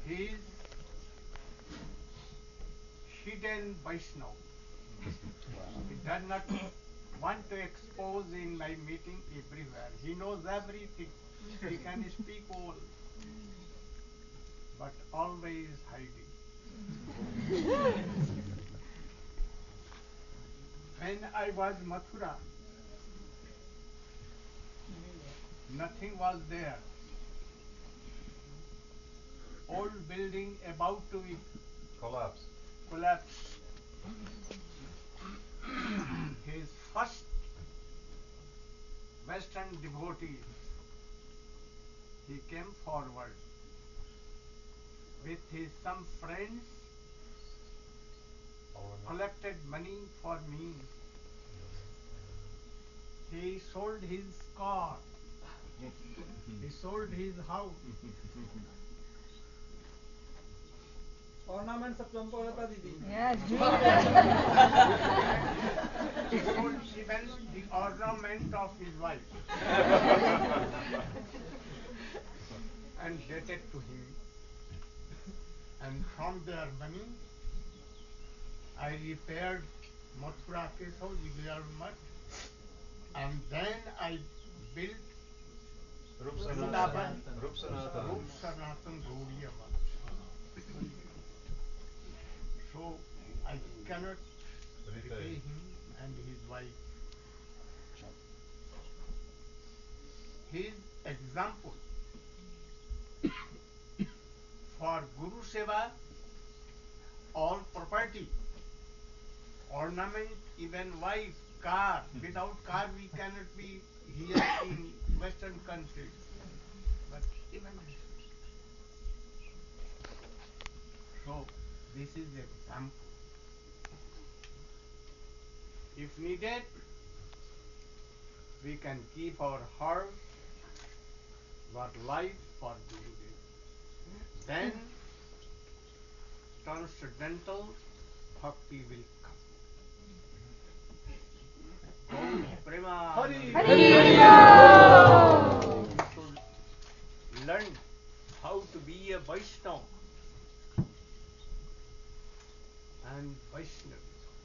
He is hidden Vaishnava. He does not want to expose in my meeting everywhere. He knows everything. He can speak all, but always hiding. When I was Mathura, nothing was there. Old building about to be collapse. His first Western devotee, he came forward with his some friends, collected money for me. He sold his car. He sold his house. Ornaments of Champalata Didi. Yes. He sold even the ornament of his wife and dated to him. And from their money, I repaired Mathura Keshav Jiglar Mutt, and then I built Vrindavan Rup Sanatan Gaudiya Mutt. So I cannot repay him and his wife. His example for Guru Seva, all property, ornament, even wife, car. Without car we cannot be here in Western countries. But even so, this is the example. If needed, we can keep our heart, our life for Gurudev. Then transcendental bhakti will come. Gaur Prema. Hari. We should learn how to be a Vaishnava and Vaishnavi.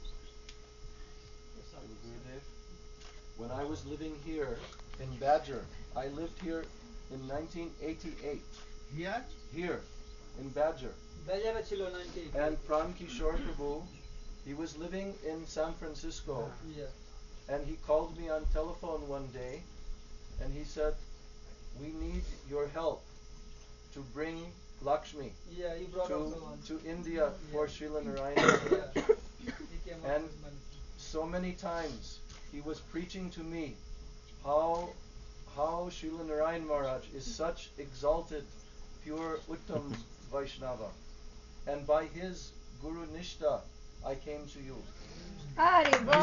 Gurudev, when I was living here in Badger, I lived here in 1988. Here, Here in Badger. Bajara chilo 98. And Pran Kishore Prabhu, he was living in San Francisco, Yeah. and he called me on telephone one day, and he said, "We need your help to bring Lakshmi Yeah, he brought also one. to India for Srila Narayana." Yeah. He came up And with money. so many times he was preaching to me how Srila Narayan Maharaj is such exalted, pure Uttam Vaishnava. And by his Guru Nishta, I came to you. Hari Bol.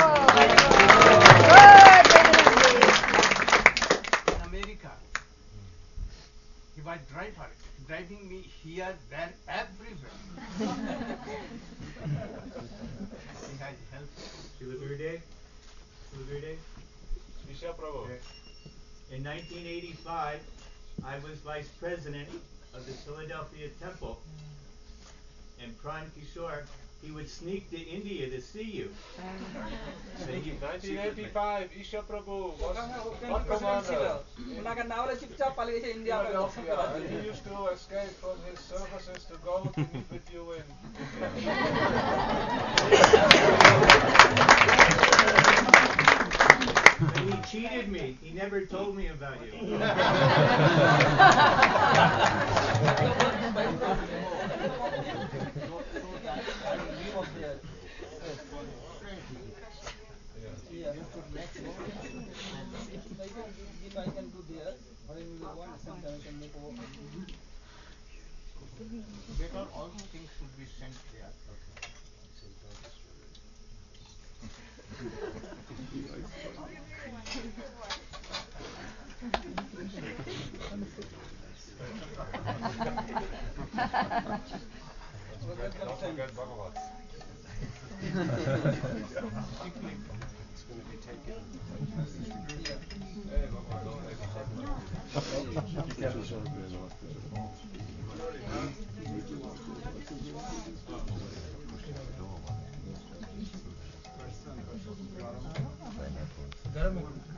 in America, he was driving me here, there, everywhere. He has helped. Srila Gurudev, Isha Prabhu. in 1985, I was vice president of the Philadelphia Temple, and Pran Kishore, he would sneak to India to see you. Sneaky. 1985, Isha Prabhu was What commander in Unakan nawala chipchap pali gaya India pa. Philadelphia, and he used to escape from his services to go to meet with you in And he cheated me. He never told me about you. Yeah. If I can do there, or in the one, sometimes I can make over. Better all things should be sent there. Don't forget Bhagavat. It's going to be taken. Hey, Bhagavat, don't make it. German.